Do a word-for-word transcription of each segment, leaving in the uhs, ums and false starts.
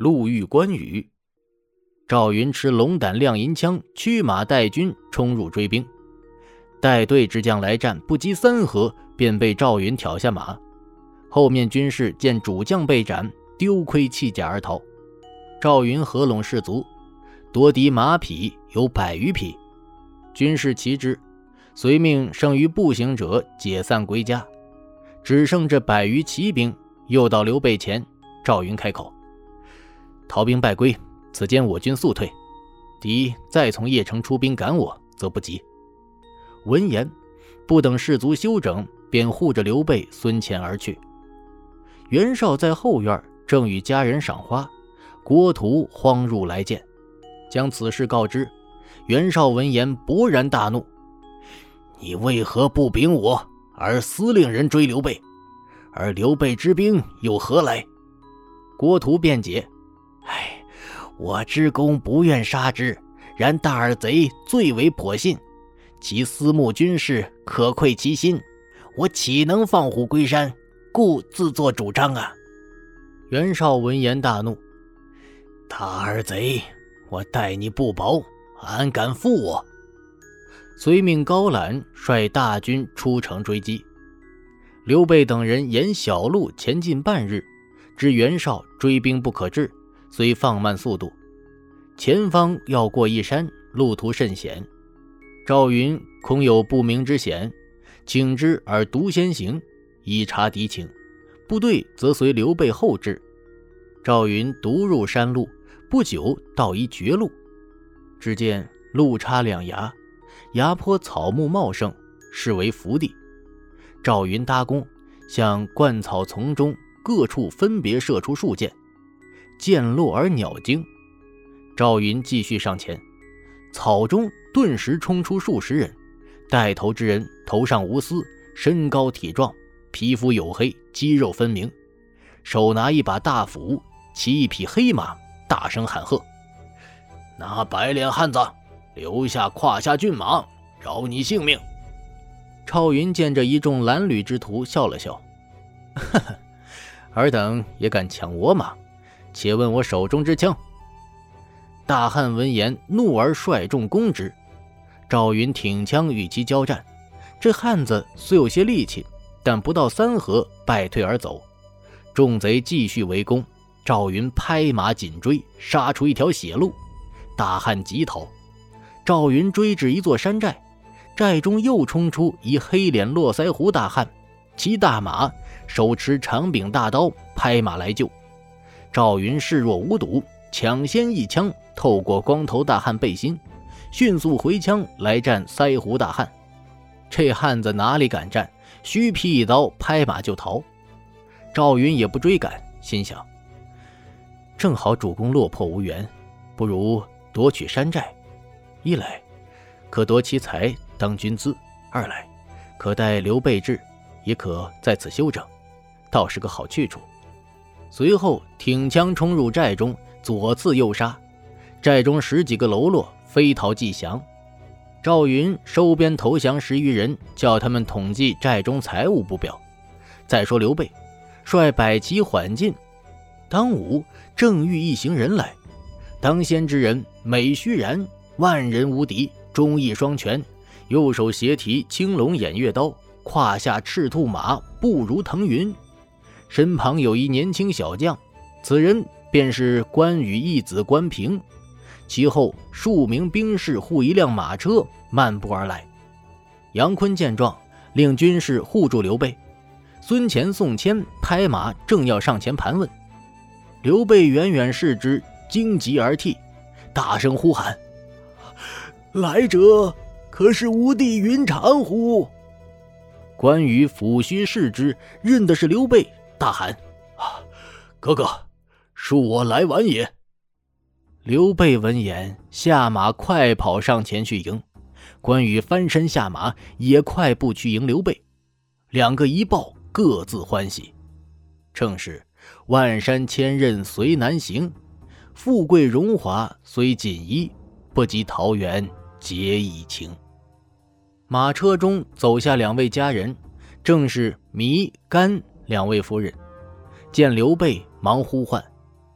路遇关羽。赵云持龙胆亮银枪，驱马带军冲入追兵。带队之将来战，不及三合，便被赵云挑下马。后面军士见主将被斩，丢盔弃甲而逃。赵云合拢士卒，夺敌马匹有百余匹，军士齐之，遂命剩余步行者解散归家。只剩这百余骑兵，又到刘备前，赵云开口：逃兵败归，此间我军速退，敌再从邺城出兵赶我，则不及。闻言，不等士卒休整，便护着刘备孙乾而去。袁绍在后院正与家人赏花，郭图慌入来见，将此事告知。袁绍闻言勃然大怒：你为何不禀我，而私令人追刘备？而刘备之兵又何来？郭图辩解：哎，我之公不愿杀之，然大耳贼最为颇信，其私募军事，可窥其心，我岂能放虎归山，故自作主张啊！袁绍闻言大怒：大耳贼，我待你不薄，安敢负我？遂命高览率大军出城追击。刘备等人沿小路前进半日，知袁绍追兵不可治，遂放慢速度。前方要过一山，路途甚险，赵云恐有不明之险，请之而独先行，以察敌情，部队则随刘备后至。赵云独入山路，不久到一绝路，只见路插两崖，崖坡草木茂盛，是为福地。赵云搭弓，向灌草丛中各处分别射出数箭，箭落而鸟惊。赵云继续上前，草中顿时冲出数十人，带头之人头上无丝，身高体壮，皮肤黝黑，肌肉分明，手拿一把大斧，骑一匹黑马，大声喊喝：那白脸汉子，留下胯下骏马，饶你性命！赵云见这一众褴褛之徒，笑了笑：呵呵，尔等也敢抢我马，且问我手中之枪。大汉闻言，怒而率众攻之。赵云挺枪与其交战，这汉子虽有些力气，但不到三合败退而走。众贼继续围攻，赵云拍马紧追，杀出一条血路。大汉急逃，赵云追至一座山寨，寨中又冲出一黑脸络腮胡大汉，骑大马，手持长柄大刀，拍马来救。赵云视若无睹，抢先一枪透过光头大汉背心，迅速回枪来战腮胡大汉。这汉子哪里敢战，虚劈一刀，拍马就逃。赵云也不追赶，心想：正好主公落魄无援，不如夺取山寨，一来可夺其财当军资，二来可待刘备至，也可在此休整，倒是个好去处。随后挺枪冲入寨中，左刺右杀，寨中十几个喽啰飞逃即降。赵云收编投降十余人，叫他们统计寨中财物不表。再说刘备率百骑缓进，当午正遇一行人来，当先之人美须髯，万人无敌，忠义双全，右手斜提青龙偃月刀，胯下赤兔马，步如腾云。身旁有一年轻小将，此人便是关羽义子关平。其后数名兵士护一辆马车漫步而来。杨坤见状，令军士护住刘备。孙乾、宋谦拍马正要上前盘问，刘备远远视之，惊急而涕，大声呼喊：来者可是吾弟云长乎？关羽抚须视之，认的是刘备，大喊：啊，哥哥，恕我来晚也。刘备闻言，下马快跑上前去迎。关羽翻身下马，也快步去迎刘备。两个一抱，各自欢喜。正是万山千仞随难行，富贵荣华虽锦衣，不及桃园结义情。马车中走下两位佳人，正是糜、甘两位夫人。见刘备，忙呼唤：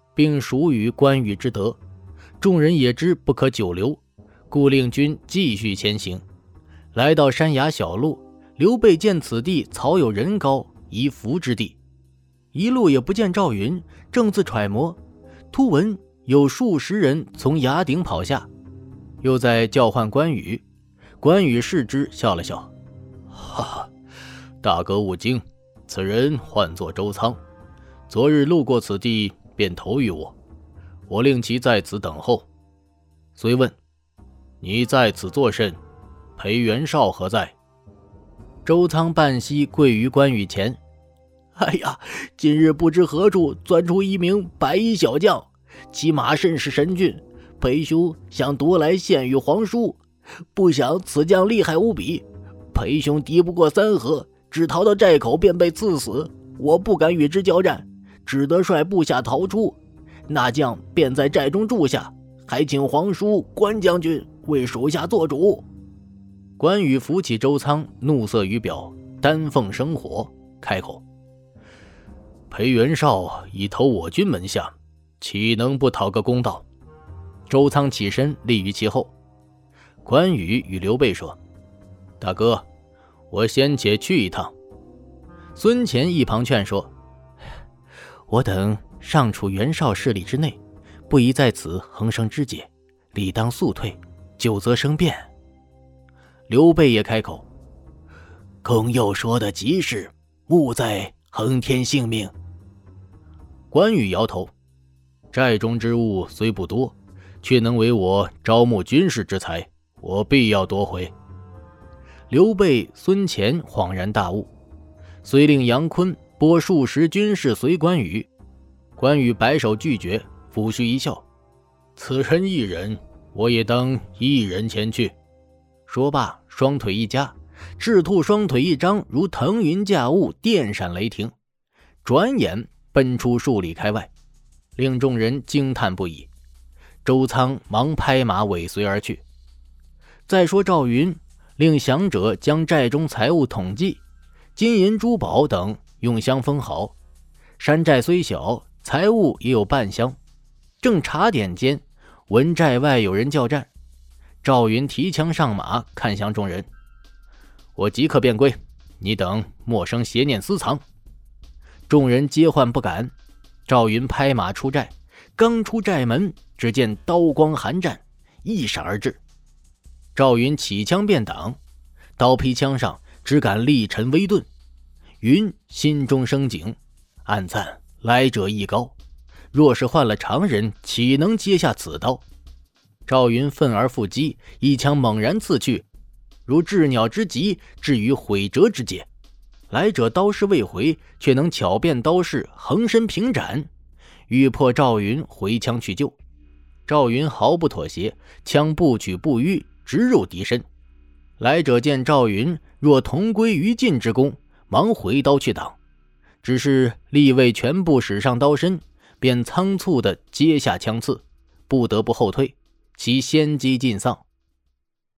并属与关羽之德。众人也知不可久留，故令军继续前行。来到山崖小路，刘备见此地草有人高，宜伏之地，一路也不见赵云，正自揣摩，突闻有数十人从崖顶跑下，又在叫唤关羽。关羽视之，笑了笑，哈哈，大哥勿惊，此人唤作周仓，昨日路过此地，便投于我，我令其在此等候。遂问：你在此作甚？裴元绍何在？周仓半膝跪于关羽前，哎呀，今日不知何处钻出一名白衣小将，骑马甚是神俊，裴兄想夺来献与皇叔，不想此将厉害无比，裴兄敌不过三合，只逃到寨口便被刺死，我不敢与之交战，只得率部下逃出，那将便在寨中住下，还请皇叔关将军为属下做主。关羽扶起周仓，怒色于表，丹凤生火，开口：裴元绍已投我军门下，岂能不讨个公道？周仓起身立于其后。关羽与刘备说：大哥，我先且去一趟。孙乾一旁劝说：我等尚处袁绍势力之内，不宜在此横生枝节，理当速退，久则生变。刘备也开口：公又说的极是，勿在横天性命。关羽摇头：寨中之物虽不多，却能为我招募军事之才，我必要夺回。刘备、孙乾恍然大悟，遂令杨坤拨数十军士随关羽。关羽摆手拒绝，抚须一笑：此人一人，我也当一人前去。说罢，双腿一夹，赤兔双腿一张，如腾云驾雾，电闪雷霆，转眼奔出数里开外，令众人惊叹不已。周仓忙拍马尾随而去。再说赵云令降者将寨中财物统计，金银珠宝等用箱封好，山寨虽小，财物也有半箱。正查点间，闻寨外有人叫战。赵云提枪上马，看向众人：我即刻便归，你等莫生邪念私藏。众人皆唤不敢。赵云拍马出寨，刚出寨门，只见刀光寒战，一闪而至。赵云起枪便挡，刀劈枪上，只感力沉微顿。云心中生警，暗赞来者艺高，若是换了常人，岂能接下此刀？赵云奋而复击，一枪猛然刺去，如鸷鸟之疾，至于毁折之界。来者刀势未回，却能巧变刀势，横身平斩，欲迫赵云回枪去救。赵云毫不妥协，枪不取不淤，直入敌身。来者见赵云若同归于尽之功，忙回刀去挡，只是力未全部使上刀身，便仓促地接下枪刺，不得不后退，其先机尽丧。